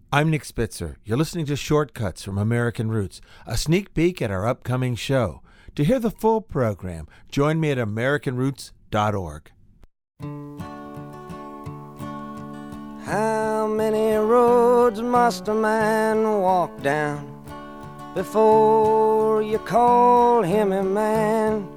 I'm Nick Spitzer. You're listening to Shortcuts from American Roots, a sneak peek at our upcoming show. To hear the full program, join me at AmericanRoots.org. How many roads must a man walk down before you call him a man?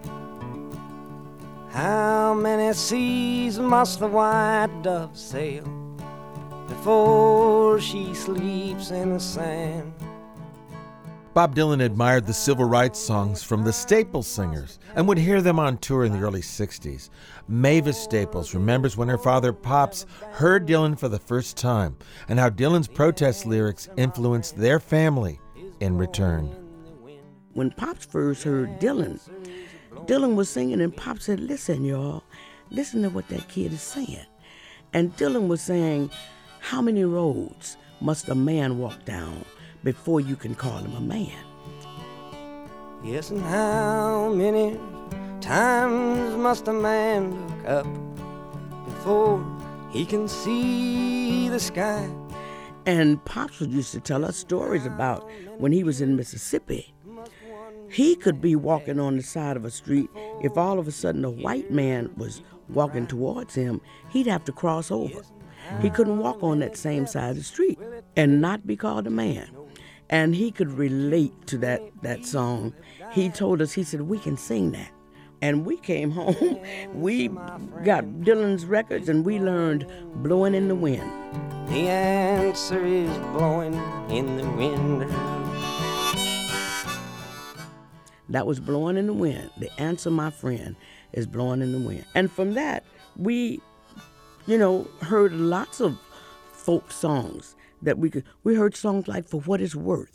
How many seas must the white dove sail before she sleeps in the sand? Bob Dylan admired the civil rights songs from the Staples Singers and would hear them on tour in the early 60s. Mavis Staples remembers when her father, Pops, heard Dylan for the first time and how Dylan's protest lyrics influenced their family in return. When Pops first heard Dylan was singing, and Pop said, listen, y'all, listen to what that kid is saying. And Dylan was saying, how many roads must a man walk down before you can call him a man? Yes, and how many times must a man look up before he can see the sky? And Pops used to tell us stories about when he was in Mississippi. He could be walking on the side of a street. If all of a sudden a white man was walking towards him, he'd have to cross over. He couldn't walk on that same side of the street and not be called a man. And he could relate to that song. He told us, he said, we can sing that. And we came home, we got Dylan's records, and we learned Blowing in the Wind. The answer is blowing in the wind. That was Blowing in the Wind. The answer, my friend, is blowing in the wind. And from that, we, heard lots of folk songs that we heard songs like For What It's Worth.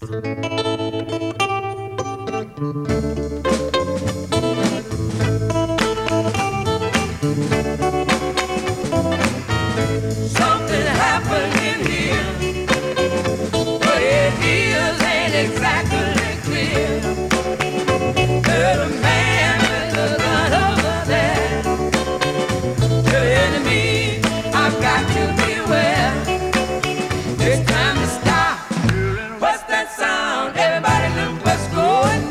Something happened in here, but it ain't exactly clear. Heard a man with a gun over there telling me I've got to beware. It's time to stop. What's that sound? Everybody look what's going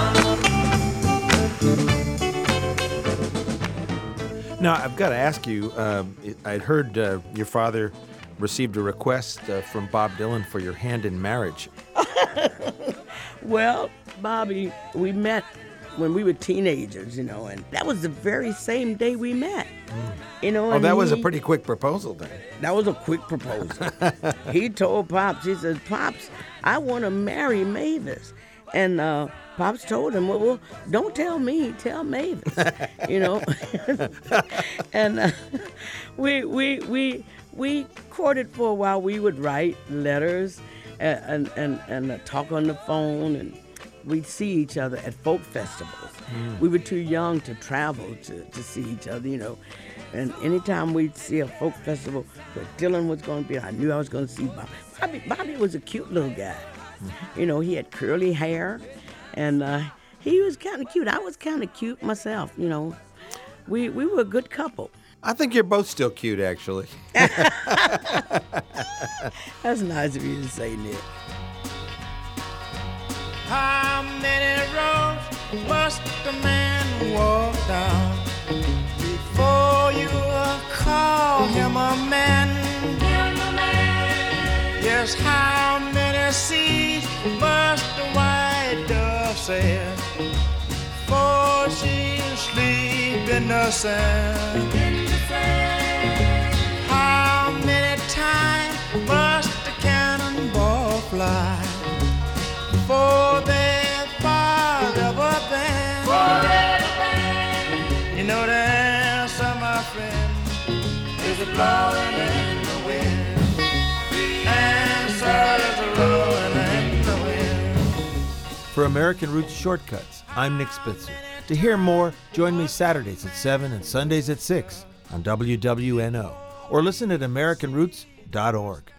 down. Now, I've got to ask you, I'd heard your father received a request from Bob Dylan for your hand in marriage. Well, Bobby, we met when we were teenagers, and that was the very same day we met. Oh, that was a pretty quick proposal then. That was a quick proposal. He told Pops, he said, Pops, I want to marry Mavis. And Pops told him, well, don't tell me, tell Mavis, And we courted for a while. We would write letters and talk on the phone, and we'd see each other at folk festivals. We were too young to travel to see each other, And anytime we'd see a folk festival where Dylan was going to be, I knew I was going to see Bobby. Bobby was a cute little guy. He had curly hair, and he was kind of cute. I was kind of cute myself, We were a good couple. I think you're both still cute, actually. That's nice of you to say, Nick. How many roads must a man walk down before you call him a man? Yes, how many seas must the white dove sail before she sleep in the sand? How many times must the cannonball fly before they're forever banned? The answer, my friend, is blowing in the wind. For American Roots Shortcuts, I'm Nick Spitzer. To hear more, join me Saturdays at 7 and Sundays at 6 on WWNO, or listen at AmericanRoots.org.